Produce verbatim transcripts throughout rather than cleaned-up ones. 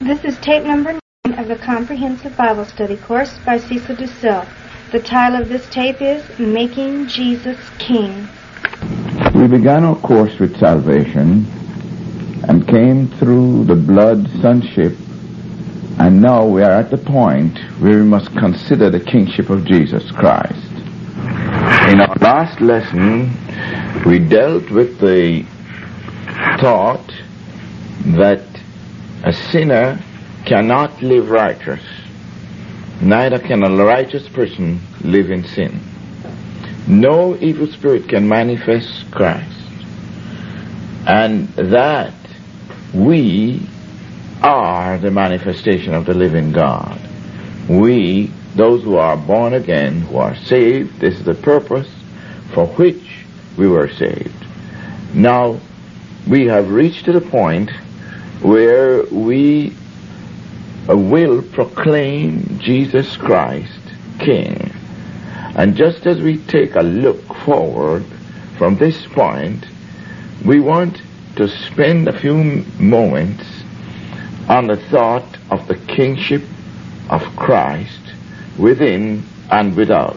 This is tape number nine of the Comprehensive Bible Study course by Cecil DeSille. The title of this tape is Making Jesus King. We began our course with salvation and came through the blood sonship, and now we are at the point where we must consider the kingship of Jesus Christ. In our last lesson, we dealt with the thought that a sinner cannot live righteous, neither can a righteous person live in sin. No evil spirit can manifest Christ, and that we are the manifestation of the living God. We, those who are born again, who are saved, this is the purpose for which we were saved. Now, we have reached to the point where we will proclaim Jesus Christ King. And just as we take a look forward from this point, we want to spend a few moments on the thought of the kingship of Christ within and without.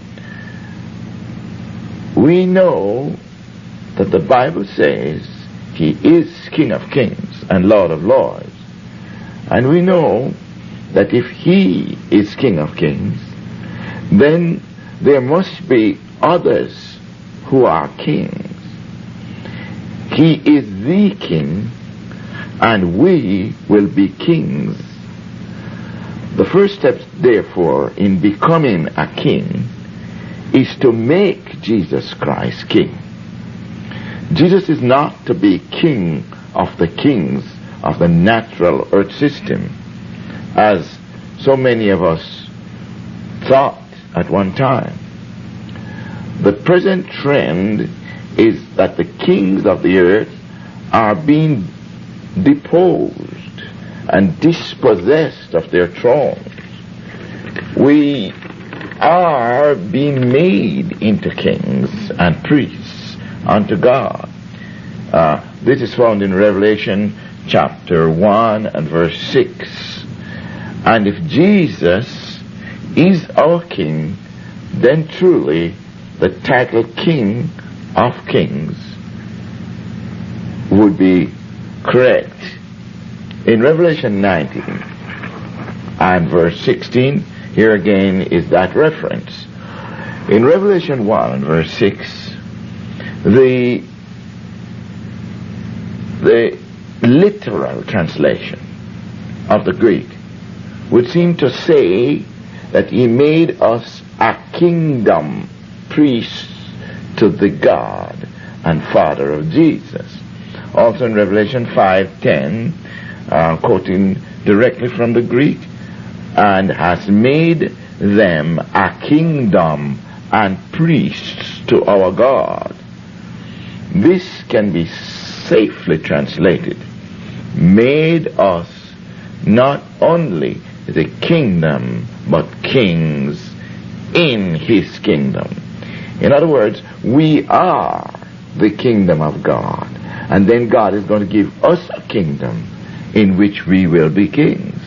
We know that the Bible says He is King of Kings and Lord of Lords. And we know that if He is King of Kings, then there must be others who are kings. He is the King, and we will be kings. The first step, therefore, in becoming a king is to make Jesus Christ King. Jesus is not to be king of the kings of the natural earth system, as so many of us thought at one time. The present trend is that the kings of the earth are being deposed and dispossessed of their thrones. We are being made into kings and priests unto God. Uh, this is found in Revelation chapter one and verse six. And if Jesus is our King, then truly the title King of Kings would be correct. In Revelation nineteen and verse sixteen, here again is that reference. In Revelation one and verse six, the the literal translation of the Greek would seem to say that He made us a kingdom, priests to the God and Father of Jesus. Also in Revelation five ten, uh, quoting directly from the Greek, and has made them a kingdom and priests to our God. This can be safely translated, made us not only the kingdom, but kings in His kingdom. In other words, we are the kingdom of God, and then God is going to give us a kingdom in which we will be kings.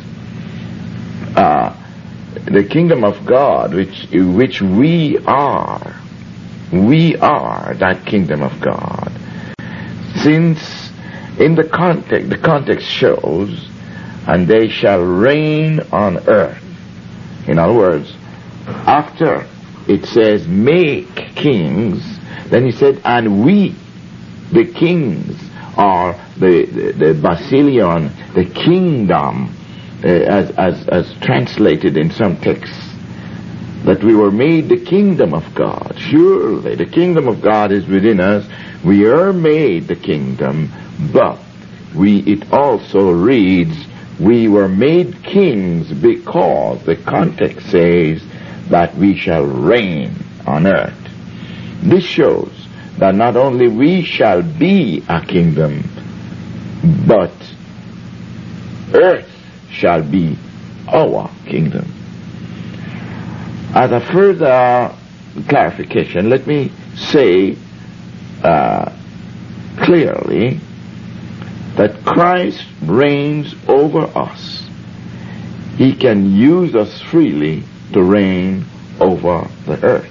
Uh, the kingdom of God, which which we are, we are that kingdom of God. Since in the context, the context shows, and they shall reign on earth. In other words, after it says make kings, then He said, and we, the kings, are the, the, the Basilion, the kingdom, uh, as, as, as translated in some texts, that we were made the kingdom of God. Surely the kingdom of God is within us. We are made the kingdom, but we, it also reads, we were made kings because the context says that we shall reign on earth. This shows that not only we shall be a kingdom, but earth shall be our kingdom. As a further clarification, let me say uh, clearly that Christ reigns over us, he can use us freely to reign over the earth.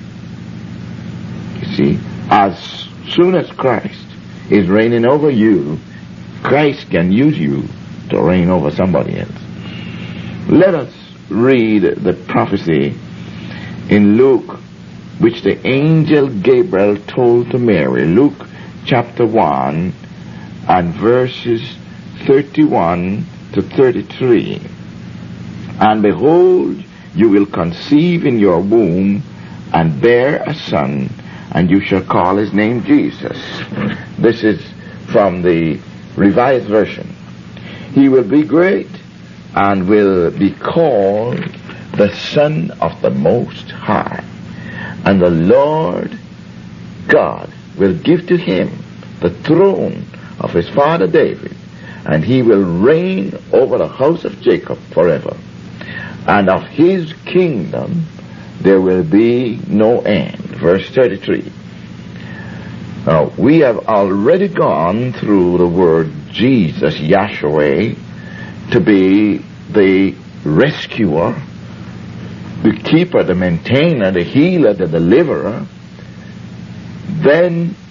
You see, as soon as Christ is reigning over you, Christ can use you to reign over somebody else. Let us read the prophecy in Luke, which the angel Gabriel told to Mary. Luke chapter one and verses thirty-one to thirty-three. And behold, you will conceive in your womb and bear a son, and you shall call his name Jesus. This is from the Revised Version. He will be great and will be called the Son of the Most High. And the Lord God will give to him the throne of his father David, and he will reign over the house of Jacob forever. And of his kingdom there will be no end. Verse thirty-three. Now, we have already gone through the word Jesus, Yahshua, to be the rescuer, the keeper, the maintainer, the healer, the deliverer. Then,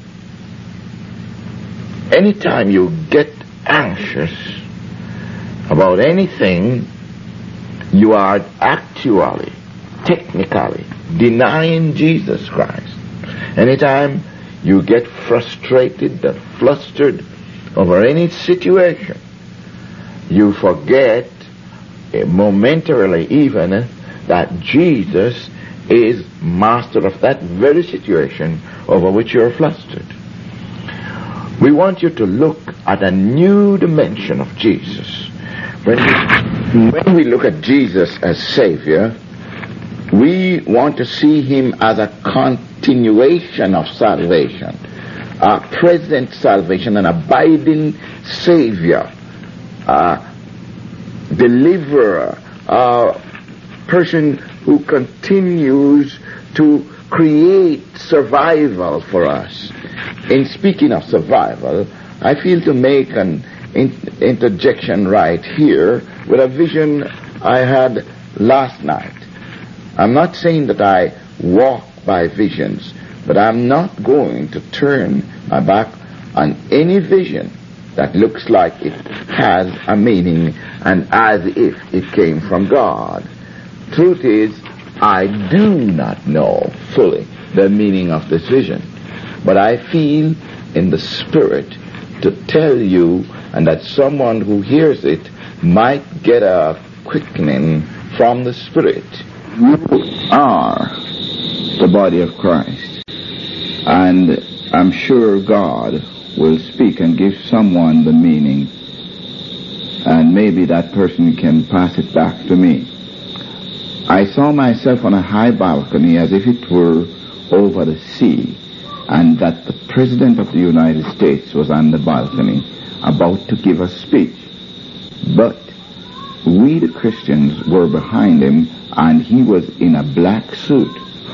anytime you get anxious about anything, you are actually, technically, denying Jesus Christ. Anytime you get frustrated and flustered over any situation, you forget, uh, momentarily even, uh, that Jesus is master of that very situation over which you're flustered. We want you to look at a new dimension of Jesus. When we, when we look at Jesus as Savior, we want to see him as a continuation of salvation, a present salvation, an abiding Savior, a deliverer, a person who continues to create survival for us. In speaking of survival, I feel to make an in- interjection right here with a vision I had last night. I'm not saying that I walk by visions, but I'm not going to turn my back on any vision that looks like it has a meaning and as if it came from God. Truth is, I do not know fully the meaning of this vision, but I feel in the Spirit to tell you, and that someone who hears it might get a quickening from the Spirit. You are the body of Christ, and I'm sure God will speak and give someone the meaning, and maybe that person can pass it back to me. I saw myself on a high balcony as if it were over the sea, and that the President of the United States was on the balcony about to give a speech. But we, the Christians, were behind him, and he was in a black suit.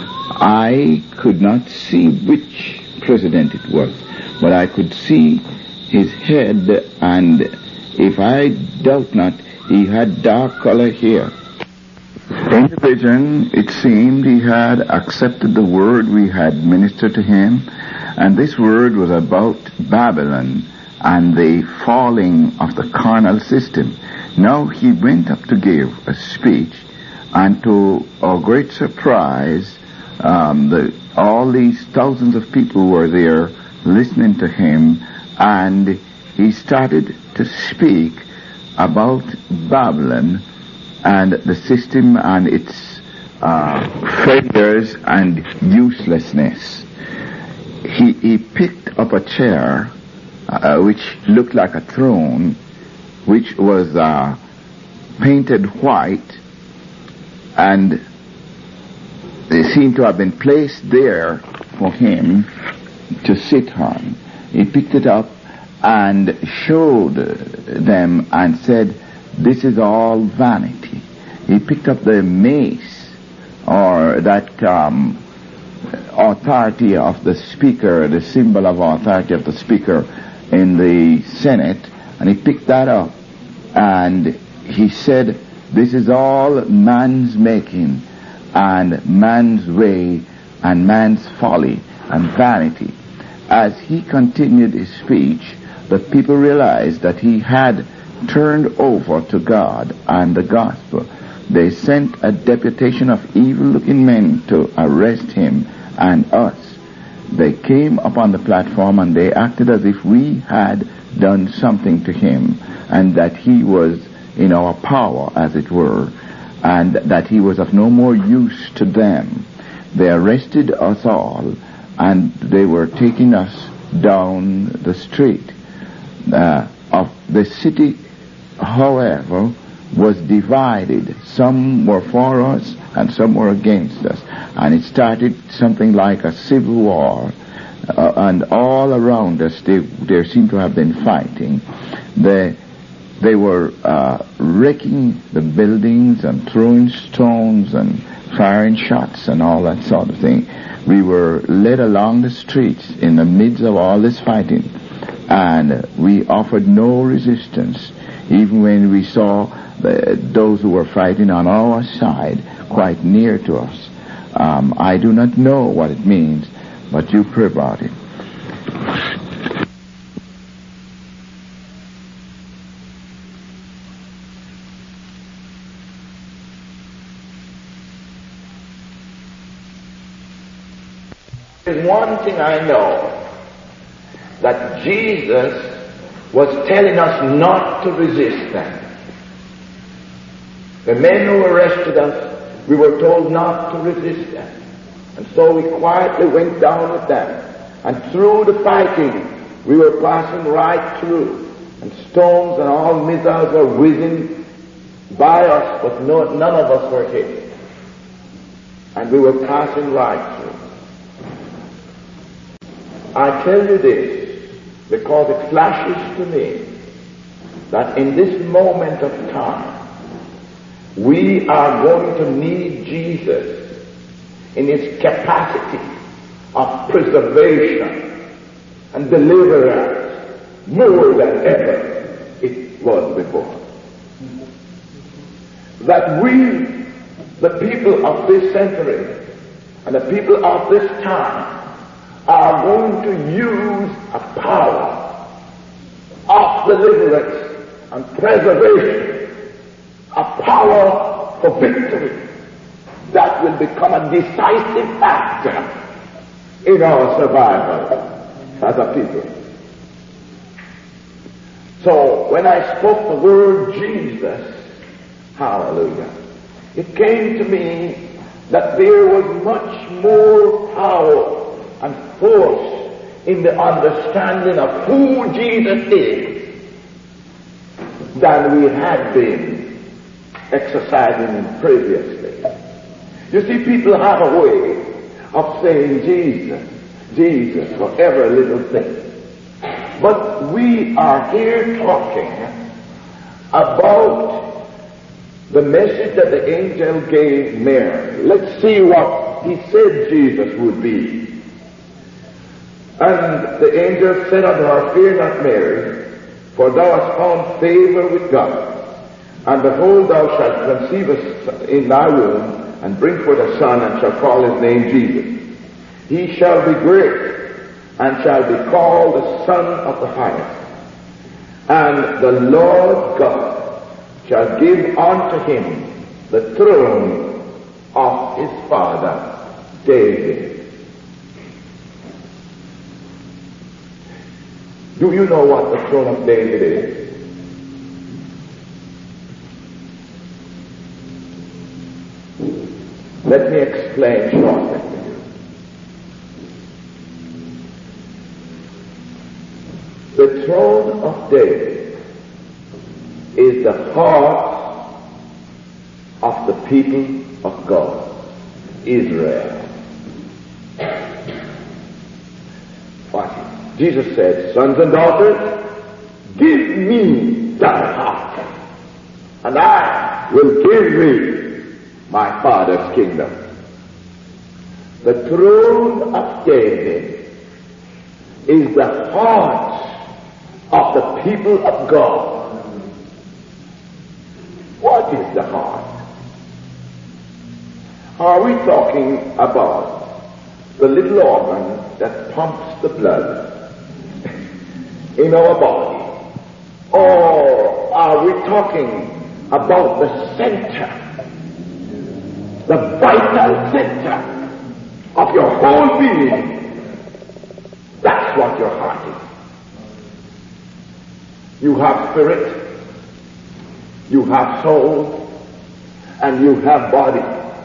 I could not see which president it was, but I could see his head, and if I doubt not, he had dark color hair. In the vision, it seemed he had accepted the word we had ministered to him, and this word was about Babylon and the falling of the carnal system. Now he went up to give a speech, and to our great surprise, um, the, all these thousands of people were there listening to him, and he started to speak about Babylon and the system and its uh, failures and uselessness. He, he picked up a chair uh, which looked like a throne, which was uh, painted white, and it seemed to have been placed there for him to sit on. He picked it up and showed them and said, "This is all vanity." He picked up the mace, or that um, authority of the speaker, the symbol of authority of the speaker in the Senate, And he picked that up and he said, this is all man's making and man's way and man's folly and vanity. As he continued his speech, the people realized that he had turned over to God and the gospel. They sent a deputation of evil-looking men to arrest him and us. They came upon the platform and they acted as if we had done something to him and that he was in our power, as it were, and that he was of no more use to them. They arrested us all and they were taking us down the street. Uh, of the city, however, was divided. Some were for us and some were against us. And it started something like a civil war. Uh, and all around us, they, there seemed to have been fighting. They, they were uh, wrecking the buildings and throwing stones and firing shots and all that sort of thing. We were led along the streets in the midst of all this fighting. And we offered no resistance, even when we saw the, those who were fighting on our side quite near to us. Um, I do not know what it means, but you pray about it. There's one thing I know, that Jesus was telling us not to resist them. The men who arrested us, we were told not to resist them. And so we quietly went down with them. And through the fighting, we were passing right through. And stones and all missiles were whizzing by us, but no, none of us were hit. And we were passing right through. I tell you this, because it flashes to me that in this moment of time, we are going to need Jesus in his capacity of preservation and deliverance more than ever it was before. That we, the people of this century and the people of this time, are going to use a power of deliverance and preservation, a power for victory that will become a decisive factor in our survival as a people. So when I spoke the word Jesus, hallelujah, it came to me that there was much more power and force in the understanding of who Jesus is than we had been exercising previously. You see, people have a way of saying Jesus, Jesus for every little thing. But we are here talking about the message that the angel gave Mary. Let's see what he said Jesus would be. And the angel said unto her, Fear not, Mary, for thou hast found favor with God. And behold, thou shalt conceive in thy womb, and bring forth a son, and shall call his name Jesus. He shall be great, and shall be called the Son of the Highest. And the Lord God shall give unto him the throne of his father David. Do you know what the throne of David is? Let me explain shortly to you. The throne of David is the heart of the people of God, Israel. What? Jesus said, Sons and daughters, give me thy heart, and I will give thee my Father's kingdom. The throne of David is the heart of the people of God. What is the heart? Are we talking about the little organ that pumps the blood in our body? Or are we talking about the center, the vital center of your whole being? That's what your heart is. You have spirit, you have soul, and you have body.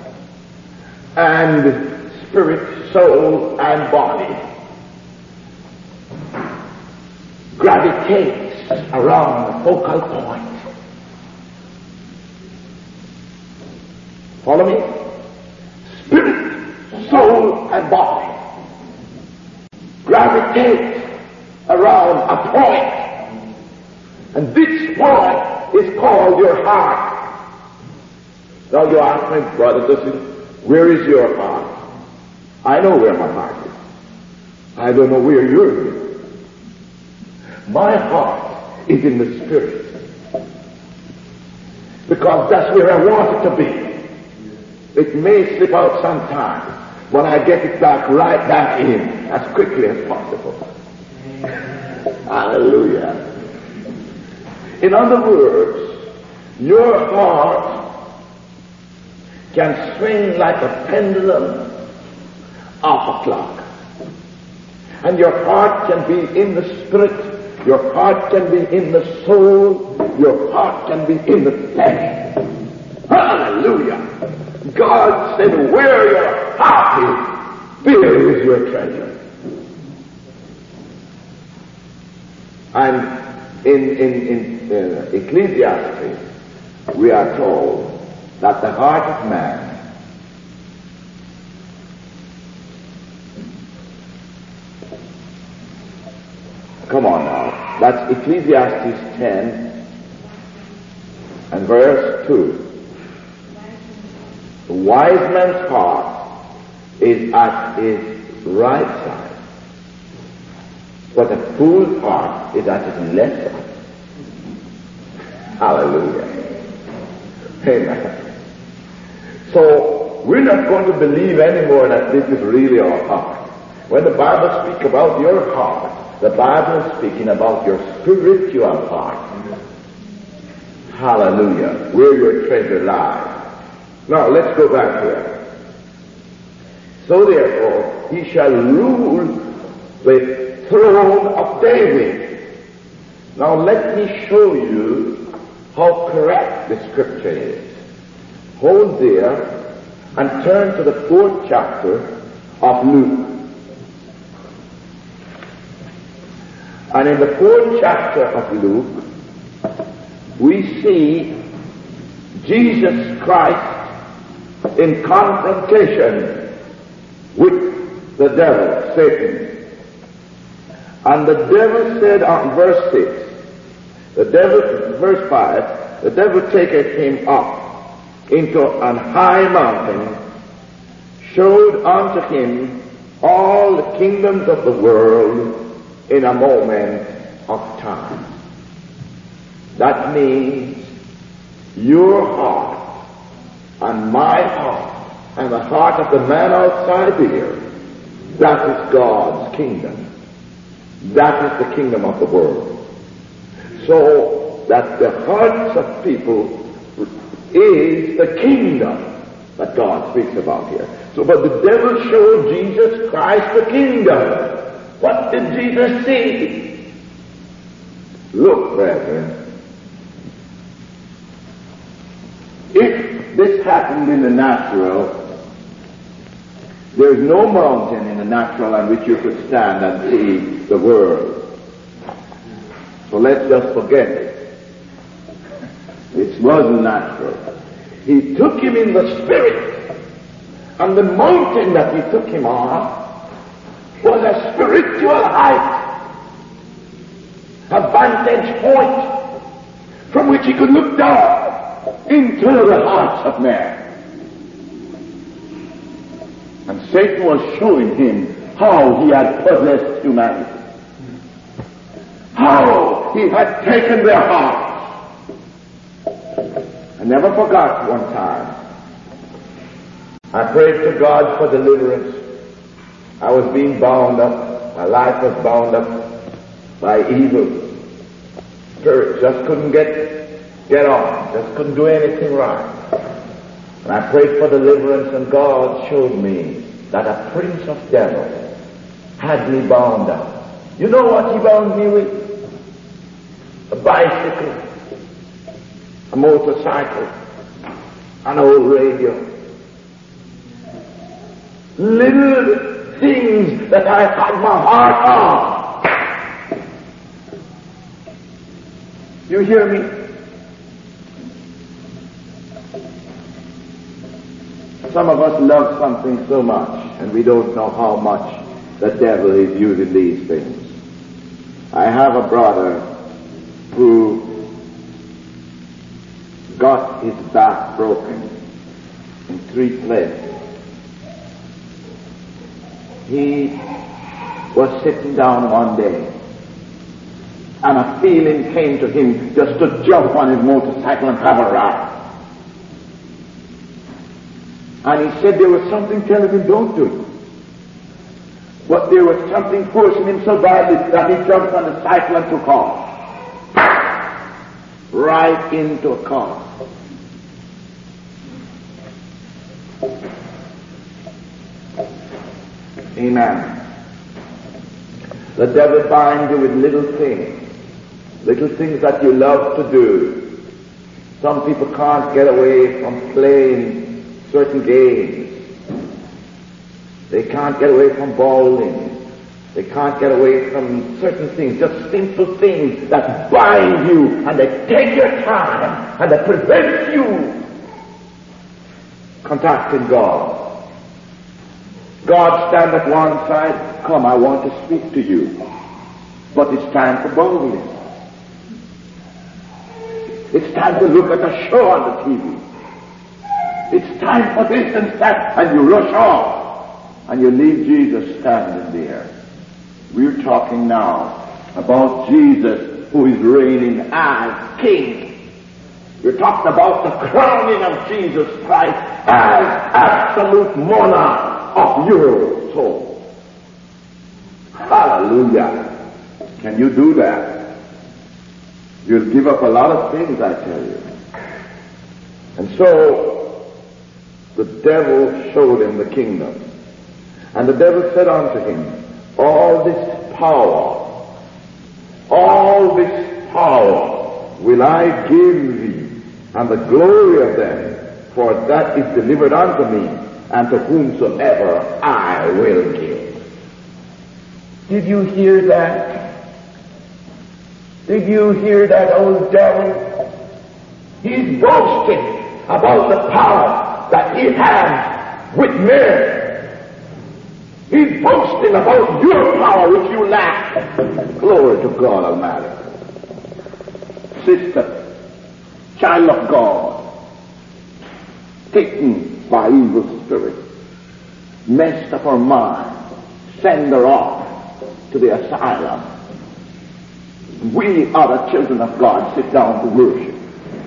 And spirit, soul, and body gravitates around the focal point. Follow me? Spirit, soul, and body gravitate around a point. And this point is called your heart. Now you ask me, brother, does it, where is your heart? I know where my heart is. I don't know where yours is. My heart is in the spirit. Because that's where I want it to be. It may slip out sometime, but I get it back right back in as quickly as possible. Hallelujah. In other words, your heart can swing like a pendulum off a clock. And your heart can be in the spirit, your heart can be in the soul, your heart can be in the flesh. Hallelujah! God said, where your heart is, there is your treasure. And in, in, in uh, Ecclesiastes, we are told that the heart of man come on now, that's Ecclesiastes ten and verse two. The wise man's heart is at his right side, but the fool's heart is at his left side. Hallelujah. Amen. So, we're not going to believe anymore that this is really our heart. When the Bible speaks about your heart, the Bible is speaking about your spiritual heart. Hallelujah. Where your treasure lies. Now, let's go back here. So therefore, he shall rule the throne of David. Now, let me show you how correct the scripture is. Hold there and turn to the fourth chapter of Luke. And in the fourth chapter of Luke, we see Jesus Christ in confrontation with the devil, Satan. And the devil said on verse six, the devil, verse five, the devil taketh him up into an high mountain, showed unto him all the kingdoms of the world in a moment of time. That means your heart and my heart and the heart of the man outside here, that is God's kingdom. That is the kingdom of the world. So that the hearts of people is the kingdom that God speaks about here. So, but the devil showed Jesus Christ the kingdom. What did Jesus see? Look, brethren, if this happened in the natural, there is no mountain in the natural on which you could stand and see the world. So let's just forget it. It wasn't natural. He took him in the spirit, and the mountain that he took him on was a spiritual height, a vantage point from which he could look down into the hearts of men. And Satan was showing him how he had possessed humanity, how he had taken their hearts. I never forgot one time. I prayed to God for deliverance. I was being bound up. My life was bound up by evil. Spirit just couldn't get, get on. Just couldn't do anything right. And I prayed for deliverance, and God showed me that a prince of devils had me bound up. You know what he bound me with? A bicycle, a motorcycle, an old radio. Little things that I had my heart on. You hear me? Some of us love something so much, and we don't know how much the devil is using these things. I have a brother who got his back broken in three places. He was sitting down one day, and a feeling came to him just to jump on his motorcycle and have a ride. And he said there was something telling him, don't do it. But there was something forcing him so badly that he jumped on the cycle and took off. Right into a car. Amen. The devil binds you with little things. Little things that you love to do. Some people can't get away from playing certain games. They can't get away from bowling. They can't get away from certain things, just simple things that bind you, and they take your time, and they prevent you contacting God. God stand at one side, come, I want to speak to you. But it's time for bowling. It's time to look at a show on the T V. It's time for this and that, and you rush off, and you leave Jesus standing there. We're talking now about Jesus who is reigning as King. We're talking about the crowning of Jesus Christ as absolute monarch of your soul. Hallelujah. Can you do that? You'll give up a lot of things, I tell you. And so, the devil showed him the kingdom. And the devil said unto him, all this power, all this power will I give thee, and the glory of them, for that is delivered unto me, and to whomsoever I will give. Did you hear that? Did you hear that old devil? He's boasting about the power that he has with men. He's boasting about your power which you lack. Glory to God Almighty. Sister, child of God, taken by evil spirit, messed up her mind, send her off to the asylum. We are the children of God, sit down to worship.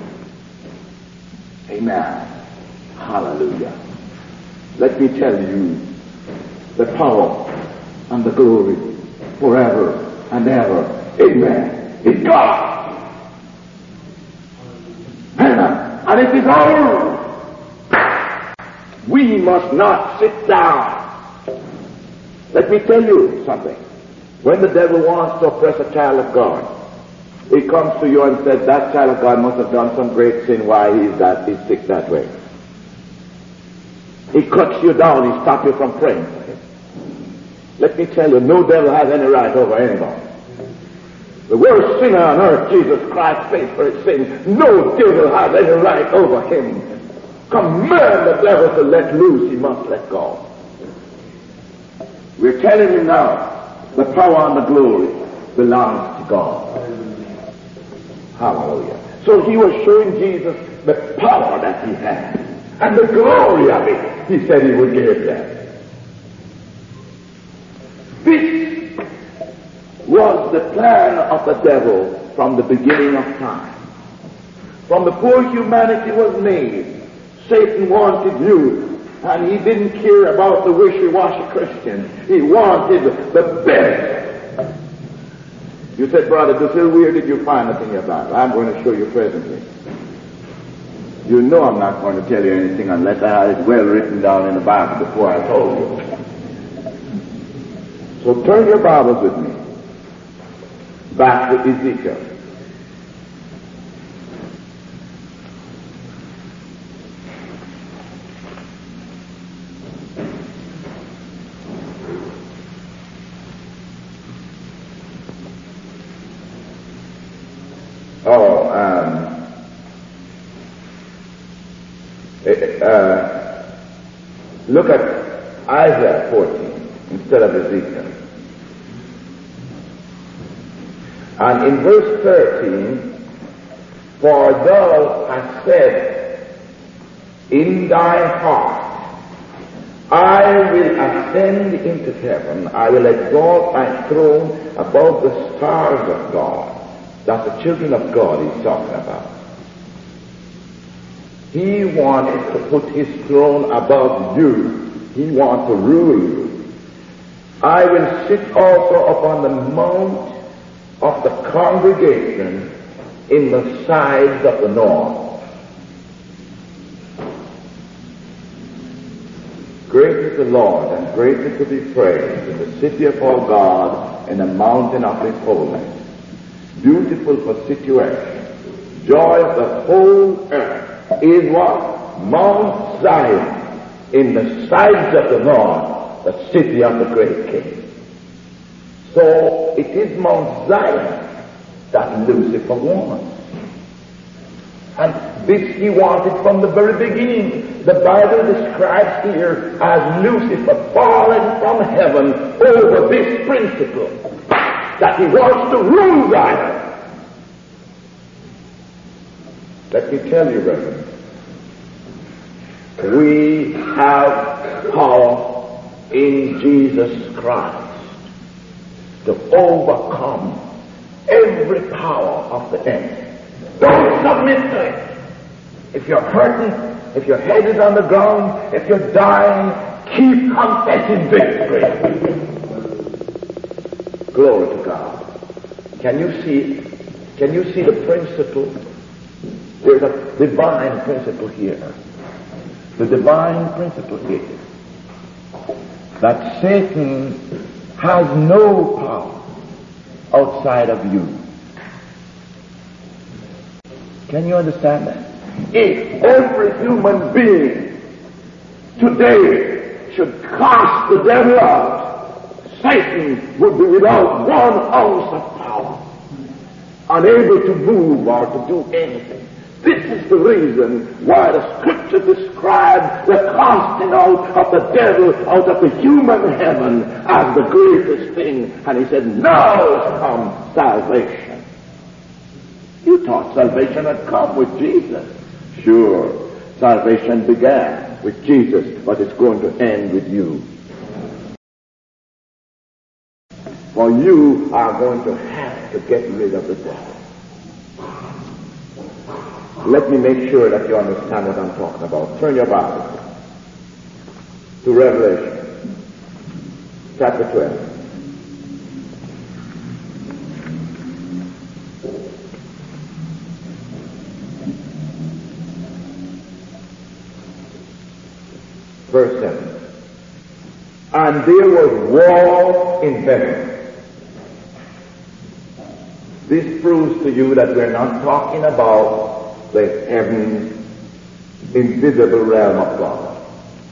Amen. Hallelujah. Let me tell you, the power and the glory forever and ever. Amen. It's God. Amen. And it is ours. We must not sit down. Let me tell you something. When the devil wants to oppress a child of God, he comes to you and says, that child of God must have done some great sin why he is that he's sick that way. He cuts you down, he stops you from praying for him. Let me tell you, no devil has any right over anybody. The worst sinner on earth, Jesus Christ, paid for his sins. No devil has any right over him. Command the devil to let loose, he must let go. We're telling him now, the power and the glory belongs to God. Hallelujah. So he was showing Jesus the power that he had and the glory of it. He said he would give them. This was the plan of the devil from the beginning of time. From before humanity was made, Satan wanted you, and he didn't care about the wishy-washy Christian. He wanted the best. You said, Brother Dussel, where did you find the thing about it? I'm going to show you presently. You know I'm not going to tell you anything unless I had it well written down in the Bible before I told you. So turn your Bibles with me back to Ezekiel. Oh, um, uh, look at Isaiah fourteen instead of Ezekiel. And in verse thirteen, for thou hast said in thy heart, I will ascend into heaven, I will exalt my throne above the stars of God. That's the children of God he's talking about. He wanted to put his throne above you. He wants to rule you. I will sit also upon the mount of the congregation in the sides of the north. Great is the Lord, and greatly to be praised in the city of our God, in the mountain of his holiness. Beautiful for situation. Joy of the whole earth is what? Mount Zion, in the sides of the north, the city of the great King. So it is Mount Zion that Lucifer wants. And this he wanted from the very beginning. The Bible describes here as Lucifer fallen from heaven over this principle, that he wants to rule Zion. Let me tell you, brethren, we have power in Jesus Christ to overcome every power of the enemy. Don't submit to it. If you're hurting, if your head is on the ground, if you're dying, keep confessing victory. Glory to God. Can you see, can you see the principle? There's a divine principle here. The divine principle here. That Satan has no power outside of you. Can you understand that? If every human being today should cast the devil out, Satan would be without one ounce of power, unable to move or to do anything. This is the reason why the Scripture describes the casting out of the devil out of the human heaven as the greatest thing. And he said, now comes salvation. You thought salvation had come with Jesus. Sure, salvation began with Jesus, but it's going to end with you. For you are going to have to get rid of the devil. Let me make sure that you understand what I'm talking about. Turn your Bible to Revelation chapter twelve. Verse seven. And there was war in heaven. This proves to you that we're not talking about the heaven's invisible realm of God.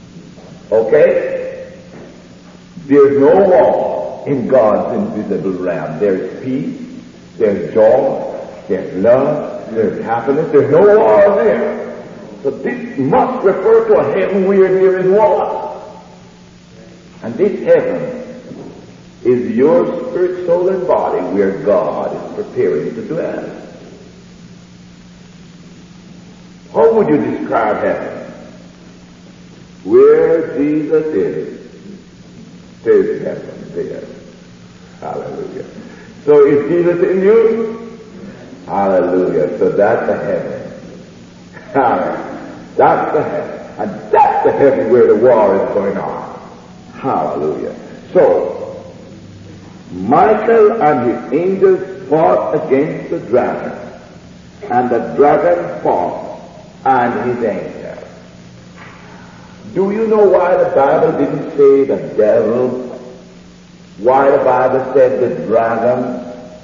Okay? There's no war in God's invisible realm. There's peace, there's joy, there's love, there's happiness. There's no war there. So this must refer to a heaven where there is war. And this heaven is your spirit, soul, and body where God is preparing to dwell. How would you describe heaven? Where Jesus is, there's heaven there. Hallelujah. So is Jesus in you? Hallelujah. So that's the heaven. Hallelujah. That's the heaven. And that's the heaven where the war is going on. Hallelujah. So, Michael and his angels fought against the dragon, and the dragon fought and his angels. Do you know why the Bible didn't say the devil? Why the Bible said the dragon?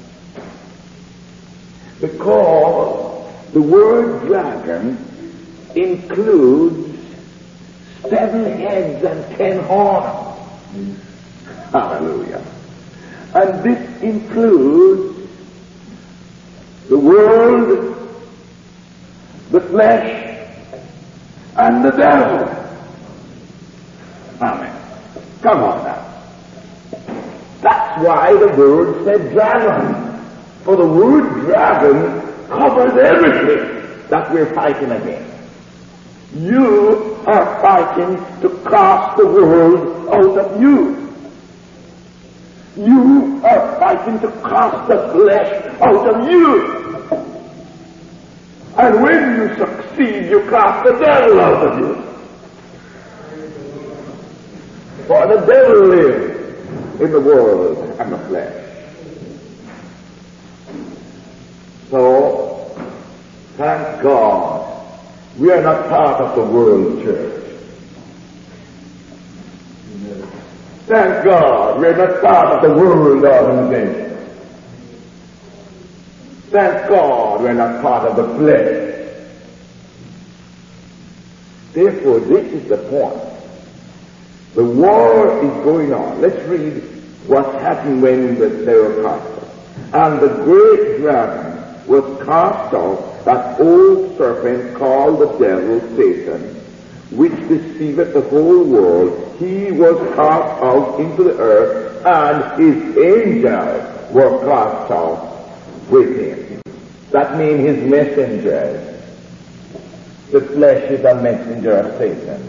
Because the word dragon includes seven heads and ten horns. Hallelujah. And this includes the world, the flesh, and the devil. Amen. Come on now. That's why the word said dragon. For the word dragon covers everything that we're fighting against. You are fighting to cast the world out of you. You are fighting to cast the flesh out of you. And when you succeed, you cast the devil out of you. For the devil lives in the world and the flesh. So, thank God, we are not part of the world church. Thank God, we are not part of the world organization. Thank God, we are not part of the flesh. Therefore, this is the point. The war is going on. Let's read what happened when they were cast out. And the great dragon was cast out, that old serpent called the devil Satan, which deceiveth the whole world. He was cast out into the earth, and his angels were cast out with him. That means his messengers. The flesh is a messenger of Satan.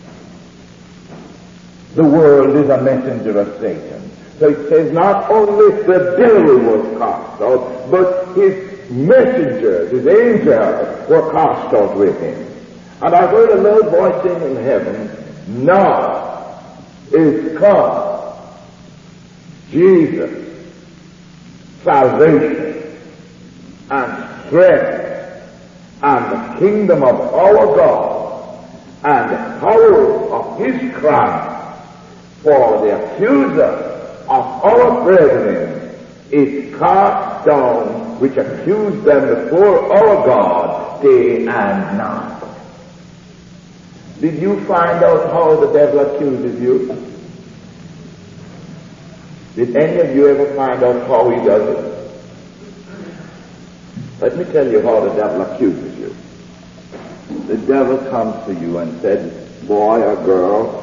The world is a messenger of Satan. So it says not only the devil was cast out, but his messengers, his angels, were cast out with him. And I heard a loud voice saying in heaven, now is come Jesus, salvation and strength and the kingdom of our God and the power of his Christ. For the accuser of our brethren is cast down, which accused them before our God day and night. Did you find out how the devil accuses you? Did any of you ever find out how he does it? Let me tell you how the devil accuses you. The devil comes to you and said, boy or girl,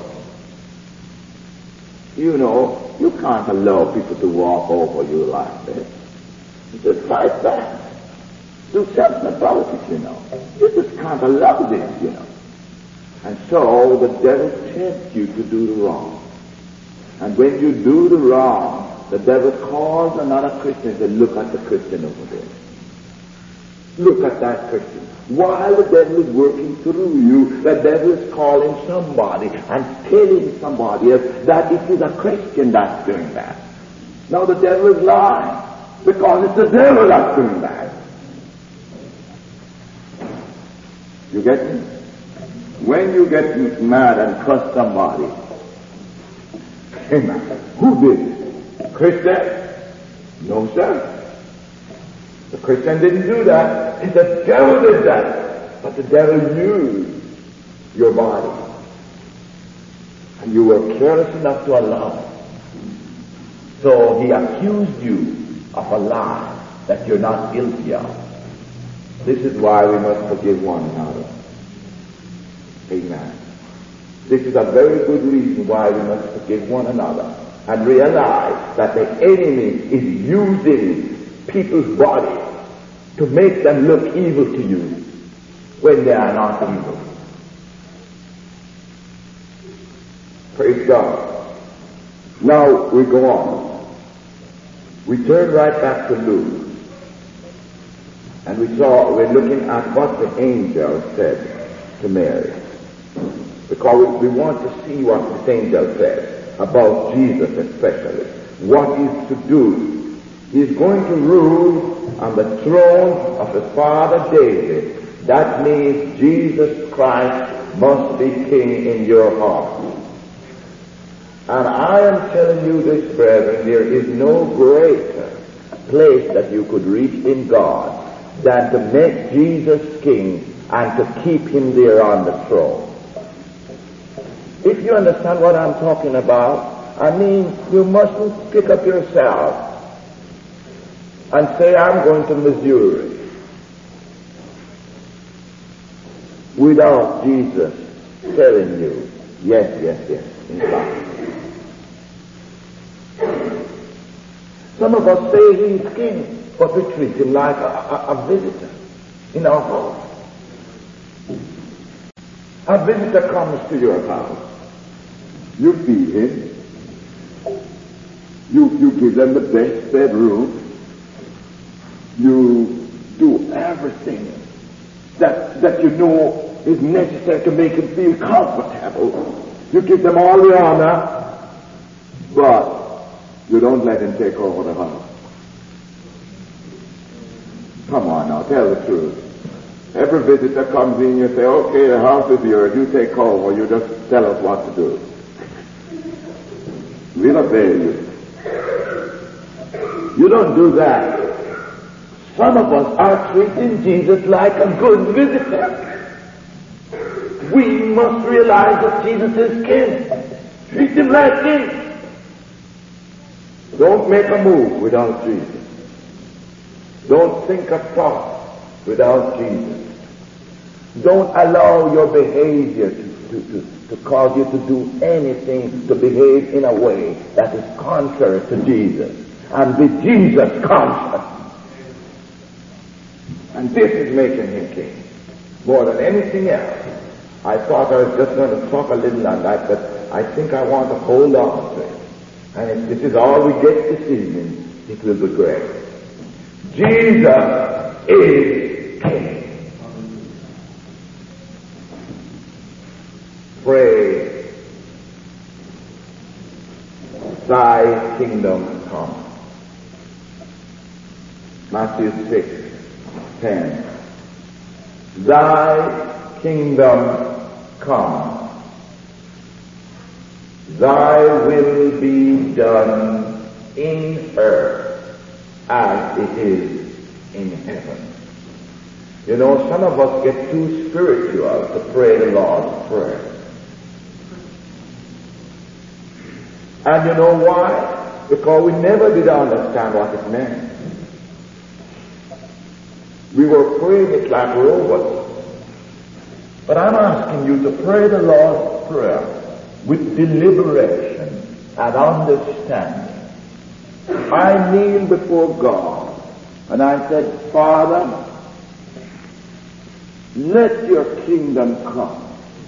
you know, you can't allow people to walk over you like this. You just fight back. Do something about it, you know. You just can't allow this, you know. And so the devil tempts you to do the wrong. And when you do the wrong, the devil calls another Christian and says, look at the Christian over there. Look at that Christian. While the devil is working through you, the devil is calling somebody and telling somebody else that it is a Christian that's doing that. Now the devil is lying because it's the devil that's doing that. You get me? When you get mad and cuss somebody, hey man, who did it? Christian? No sir. The Christian didn't do that. It's the devil did that. But the devil used your body. And you were careless enough to allow it. So he accused you of a lie that you're not guilty of. This is why we must forgive one another. Amen. This is a very good reason why we must forgive one another and realize that the enemy is using people's bodies to make them look evil to you when they are not evil. Praise God. Now we go on. We turn right back to Luke. And we saw, we're looking at what the angel said to Mary. Because we, we want to see what this angel said about Jesus especially. What he's to do. He's going to rule on the throne of his father David. That means Jesus Christ must be king in your heart. And I am telling you this, brethren, there is no greater place that you could reach in God than to make Jesus king and to keep him there on the throne. If you understand what I'm talking about, I mean, you mustn't pick up yourself and say, I'm going to Missouri without Jesus telling you, yes, yes, yes, in fact. Some of us say he's king, but we treat him like a, a, a visitor in our house. A visitor comes to your house. You feed him. You, you give them the best bedroom. You do everything that, that you know is necessary to make him feel comfortable. You give them all the honor, but you don't let him take over the house. Come on now, tell the truth. Every visitor comes in, you say, okay, the house is yours, you take over, you just tell us what to do. We'll obey you. You don't do that. Some of us are treating Jesus like a good visitor. We must realize that Jesus is king. Treat him like king. Don't make a move without Jesus. Don't think a thought without Jesus. Don't allow your behavior to, to, to, to cause you to do anything, to behave in a way that is contrary to Jesus. And be Jesus conscious. And this is making him king. More than anything else. I thought I was just going to talk a little on that, but I think I want to hold on to it. And if this is all we get this evening, it will be great. Jesus is king. Pray, thy kingdom come. Matthew six, ten. Thy kingdom come. Thy will be done in earth as it is in heaven. You know, some of us get too spiritual to pray the Lord's Prayer. And you know why? Because we never did understand what it meant. We were praying it like robots. But I'm asking you to pray the Lord's Prayer with deliberation and understanding. I kneel before God and I said, Father, let your kingdom come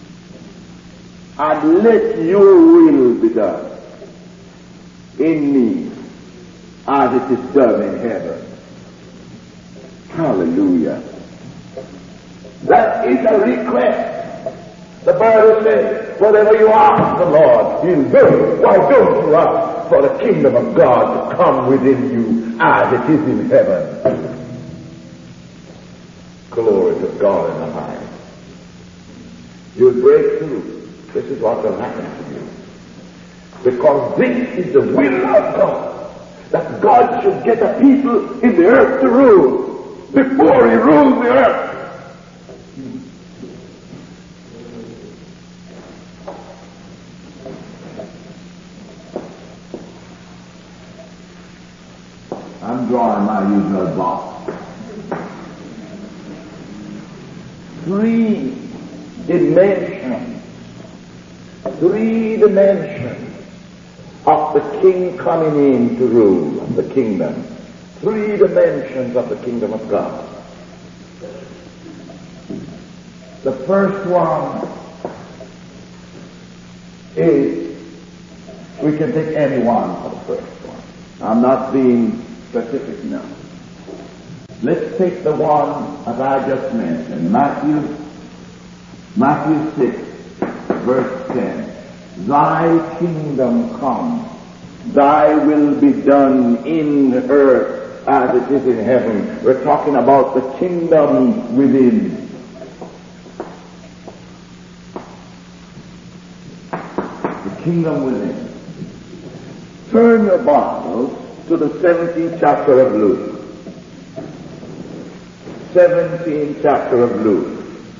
and let your will be done in me as it is done in heaven. Hallelujah. That is a request. The Bible says, whatever you ask the Lord, he'll do. Why don't you ask for the kingdom of God to come within you as it is in heaven? Glory to God in the highest. You'll break through. This is what will happen to you. Because this is the will of God. That God should get a people in the earth to rule before he rules the earth. I'm drawing my usual box. Three dimensions, three dimensions of the king coming in to rule the kingdom. Three dimensions of the kingdom of God. The first one is, we can take any one for the first one. I'm not being specific now. Let's take the one as I just mentioned, Matthew, Matthew six, verse ten. Thy kingdom come, thy will be done in earth as it is in heaven. We're talking about the kingdom within. The kingdom within. Turn your Bibles to the seventeenth chapter of Luke. seventeenth chapter of Luke.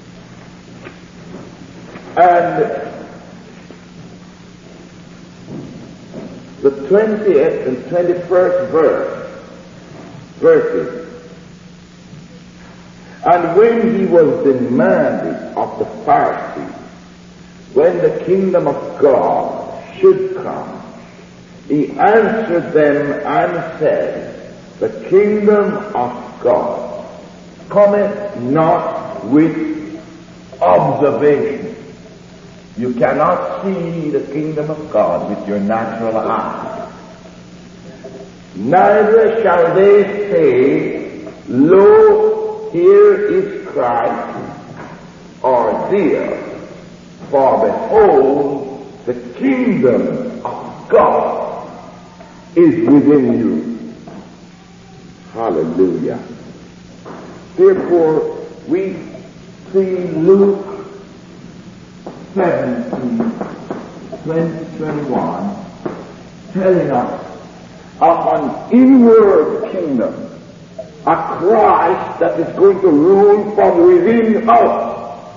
And the twentieth and twenty-first verse, verses. And when he was demanded of the Pharisees when the kingdom of God should come, he answered them and said, the kingdom of God cometh not with observation. You cannot see the kingdom of God with your natural eye. Neither shall they say, lo, here is Christ, or there, for behold, the kingdom of God is within you. Hallelujah. Therefore, we see Luke seventeen, twenty, twenty-one, telling us of an inward kingdom, a Christ that is going to rule from within us.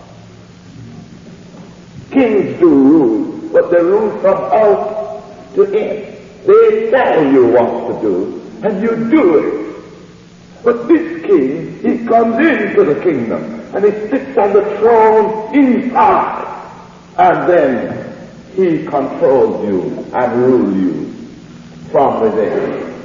Kings do rule, but they rule from out to in. They tell you what to do, and you do it. But this king, he comes into the kingdom, and he sits on the throne inside. And then he controls you and rules you from within.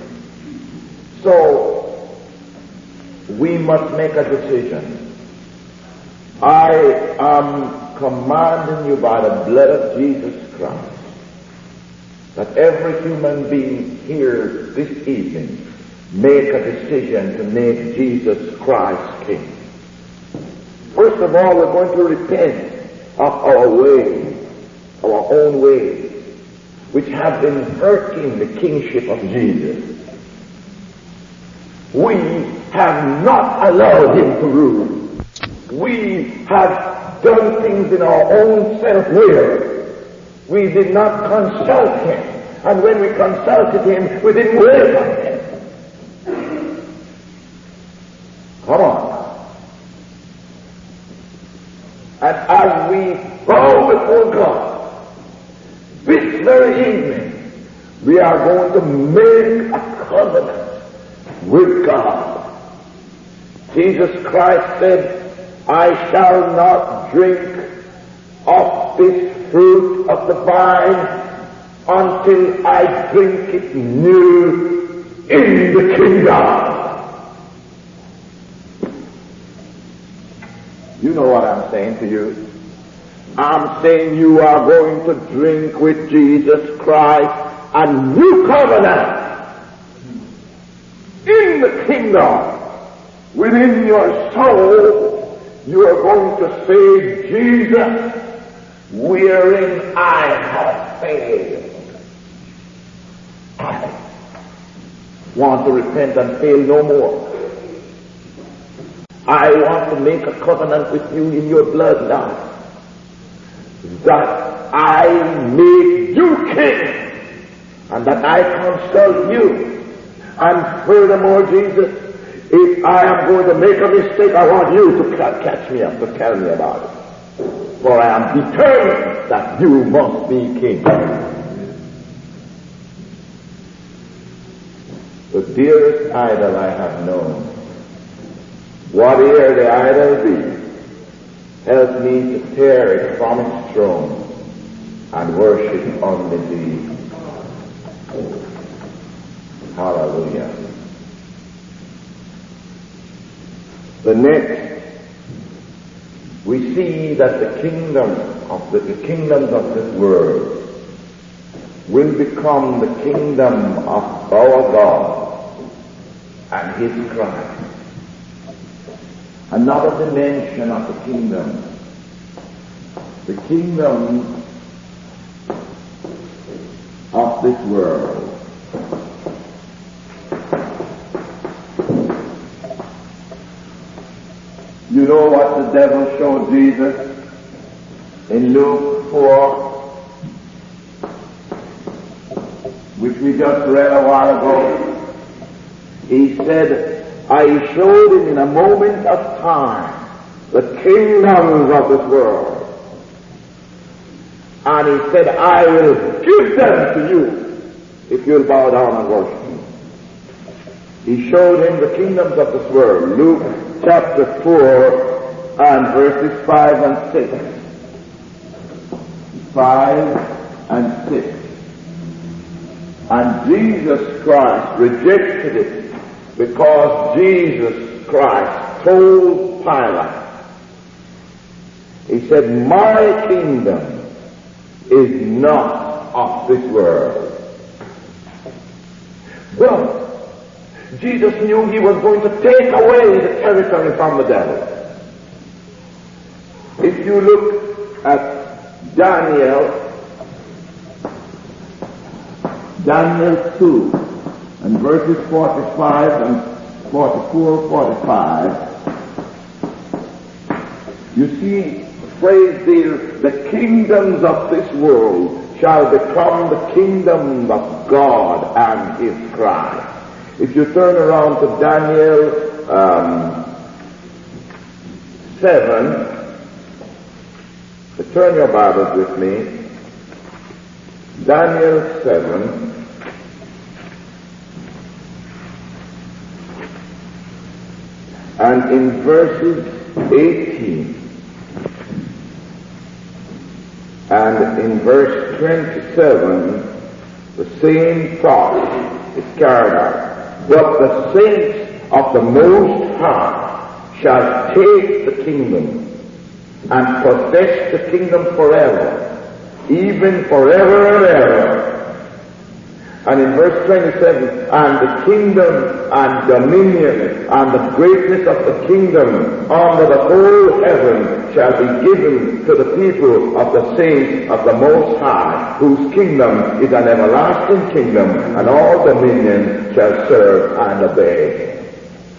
So, we must make a decision. I am commanding you by the blood of Jesus Christ that every human being here this evening make a decision to make Jesus Christ King. First of all, we're going to repent of our ways, our own ways, which have been hurting the kingship of Jesus. We have not allowed him to rule. We have done things in our own self-will. We did not consult him. And when we consulted him, we didn't welcome him. Come on. And as we bow before God, this very evening, we are going to make a covenant with God. Jesus Christ said, I shall not drink of this fruit of the vine until I drink it new in the kingdom. You know what I'm saying to you. I'm saying you are going to drink with Jesus Christ a new covenant in the kingdom. Within your soul, you are going to say, Jesus, wherein I have failed. I want to repent and fail no more. I want to make a covenant with you in your blood now, that I make you king, and that I consult you. And furthermore, Jesus, if I am going to make a mistake, I want you to catch me up, to tell me about it. For I am determined that you must be king. The dearest idol I have known, whatever the idol be, help me to tear it from its throne and worship only thee. Hallelujah. The next, we see that the kingdom of the, the kingdoms of this world will become the kingdom of our God and his Christ. another dimension of the kingdom. The kingdom of this world. You know what the devil showed Jesus in Luke four, which we just read a while ago? He said, I showed him in a moment of time the kingdoms of this world. And he said, I will give them to you if you'll bow down and worship me. He showed him the kingdoms of this world. Luke chapter four and verses five and six. Five and six. And Jesus Christ rejected it because Jesus Christ told Pilate, he said, my kingdom is not of this world. But Jesus knew he was going to take away the territory from the devil. If you look at Daniel, Daniel two, and verses forty-five and forty-four, forty-five, you see phrase there, the kingdoms of this world shall become the kingdom of God and His Christ. If you turn around to Daniel um, seven, turn your Bibles with me. Daniel seven. And in verses eighteen. And in verse twenty-seven, the same thought is carried out. But the saints of the Most High shall take the kingdom and possess the kingdom forever, even forever and ever. And in verse twenty-seven, and the kingdom and dominion and the greatness of the kingdom under the whole heaven shall be given to the people of the saints of the Most High, whose kingdom is an everlasting kingdom, and all dominion shall serve and obey.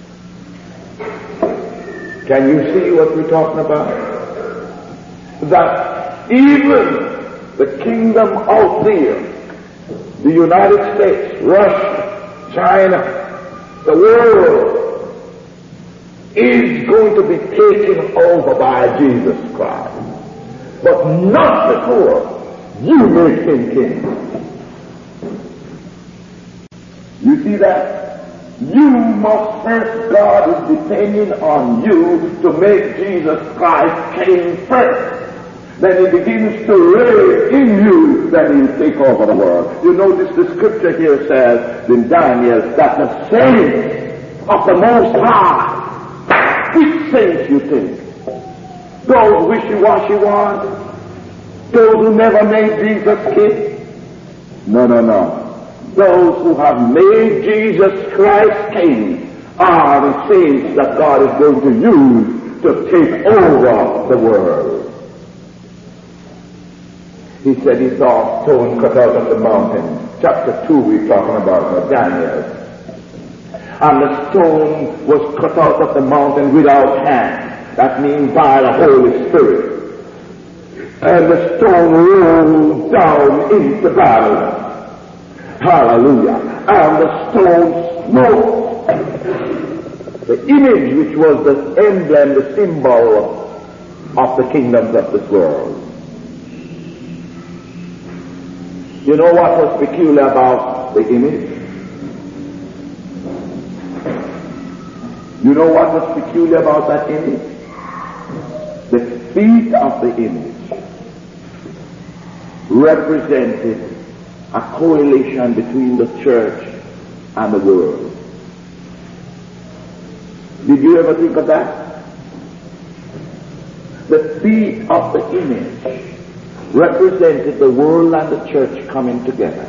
Can you see what we're talking about? That even the kingdom out there, the United States, Russia, China, the world, is going to be taken over by Jesus Christ. But not before you make him king. You see that? You must first, God is depending on you to make Jesus Christ king first. Then he begins to reign in you, then he'll take over the world. You notice the scripture here says in Daniel that the saints of the Most High, which saints you think? Those wishy-washy ones? Those who never made Jesus king? No, no, no. Those who have made Jesus Christ king are the saints that God is going to use to take over the world. He said he saw a stone cut out of the mountain. Chapter two we're talking about, Daniel. And the stone was cut out of the mountain without hand. That means by the Holy Spirit. And the stone rolled down into Babylon. Hallelujah. And the stone smote. The image which was the emblem, the symbol of the kingdoms of this world. You know what was peculiar about the image? You know what was peculiar about that image? The feet of the image represented a correlation between the church and the world. Did you ever think of that? The feet of the image represented the world and the church coming together.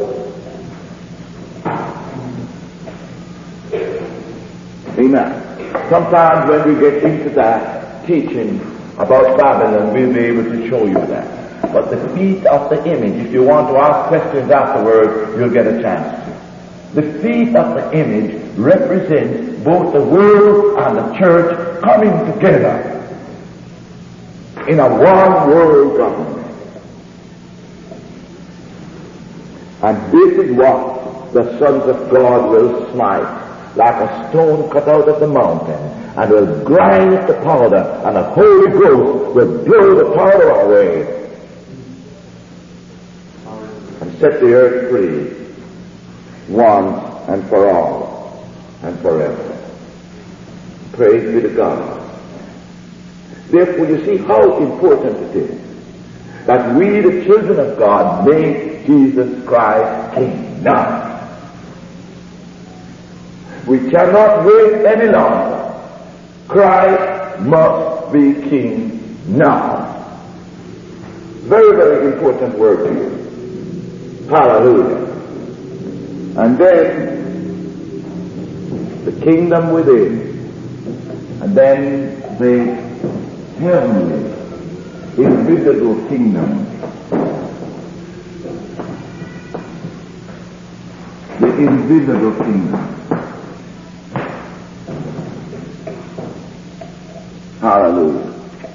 Amen. Sometimes when we get into that teaching about Babylon, we'll be able to show you that. But the feet of the image, if you want to ask questions afterwards, you'll get a chance to. The feet of the image represents both the world and the church coming together in a one world government. And this is what the sons of God will smite, like a stone cut out of the mountain, and will grind it to powder, and the Holy Ghost will blow the powder away and set the earth free once and for all and forever. Praise be to God. Therefore, you see how important it is that we, the children of God, make Jesus Christ King now. We cannot wait any longer. Christ must be King now. Very, very important word here. Hallelujah. And then the kingdom within, and then the heavenly, invisible kingdom. The invisible kingdom. Hallelujah.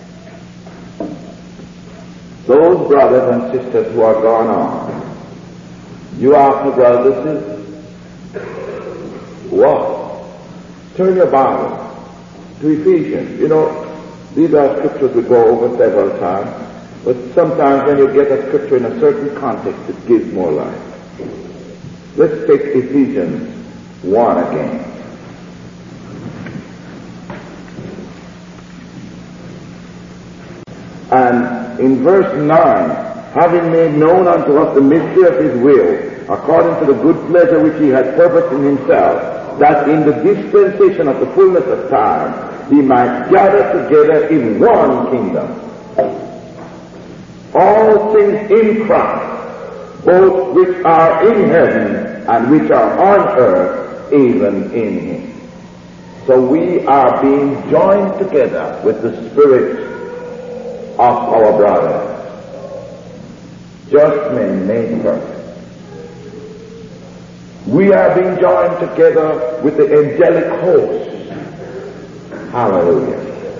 Those brothers and sisters who are gone on, you ask me, brothers and sisters, what? Turn your Bible to Ephesians. You know, these are scriptures we go over several times, but sometimes when you get a scripture in a certain context, it gives more life. Let's take Ephesians one again. And in verse nine, having made known unto us the mystery of his will, according to the good pleasure which he had purposed in himself, that in the dispensation of the fullness of time he might gather together in one kingdom all things in Christ, both which are in heaven and which are on earth, even in him. So we are being joined together with the Spirit of our brothers, just men made perfect. We are being joined together with the angelic host. Hallelujah.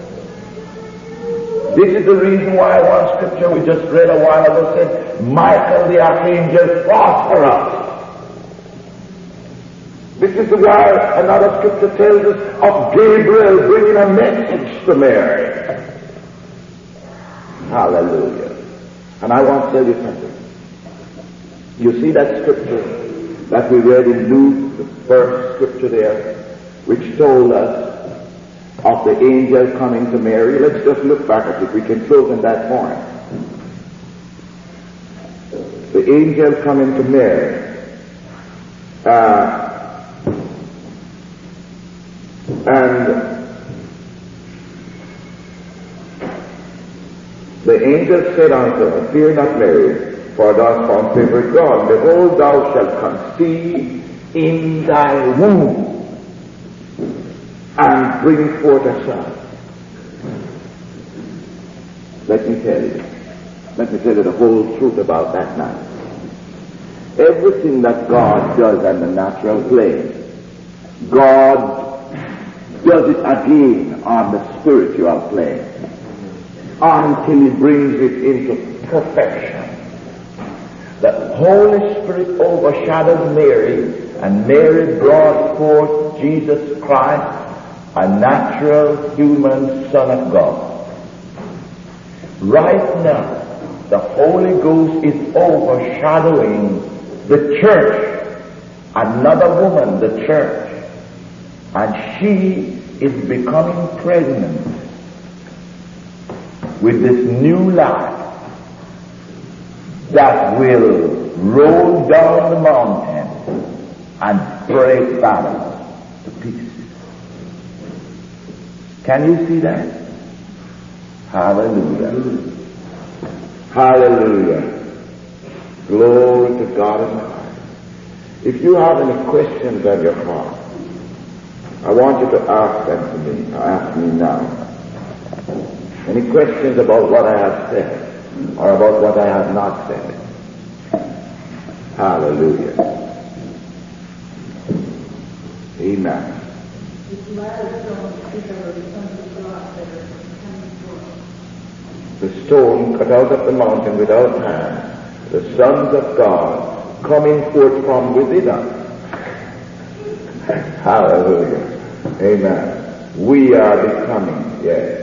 This is the reason why one scripture we just read a while ago said, Michael the archangel fought for us. This is why another scripture tells us of Gabriel bringing a message to Mary. Hallelujah. And I want to tell you something. You see that scripture that we read in Luke, the first scripture there, which told us of the angel coming to Mary. Let's just look back at it. We can close on that point. The angel coming to Mary. Uh, and the angel said unto her, Fear not, Mary, for thou hast found favor with God. Behold, thou shalt conceive in thy womb and bring forth a son. Let me tell you. Let me tell you the whole truth about that night. Everything that God does on the natural plane, God does it again on the spiritual plane until he brings it into perfection. The Holy Spirit overshadowed Mary, and Mary brought forth Jesus Christ, a natural human Son of God. Right now, the Holy Ghost is overshadowing the church, another woman, the church, and she is becoming pregnant with this new life that will roll down the mountain and break Babylon to pieces. Can you see that? Hallelujah. Hallelujah. Glory to God in the highest. If you have any questions on your heart, I want you to ask them to me, ask me now. Any questions about what I have said, or about what I have not said? Hallelujah. Amen. The stone cut out of the mountain without hand, the sons of God coming forth from within us. Hallelujah. Amen. We are becoming, yes.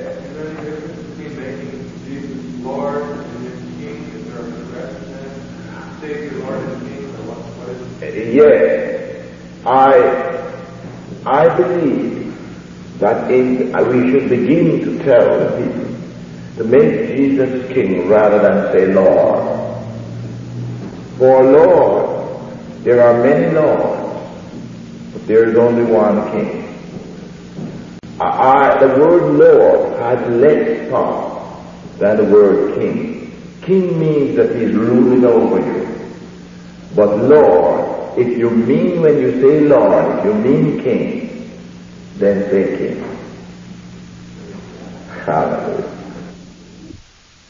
Lord and King, is there a progression? Savior, Lord and King, or what, what is it? Yes. I, I believe that in, uh, we should begin to tell the people to make Jesus King rather than say Lord. For Lord, there are many Lords, but there is only one King. I, I, the word Lord has less power than the word king. King means that he's ruling over you. But Lord, if you mean when you say Lord, if you mean king, then say king. Hallelujah.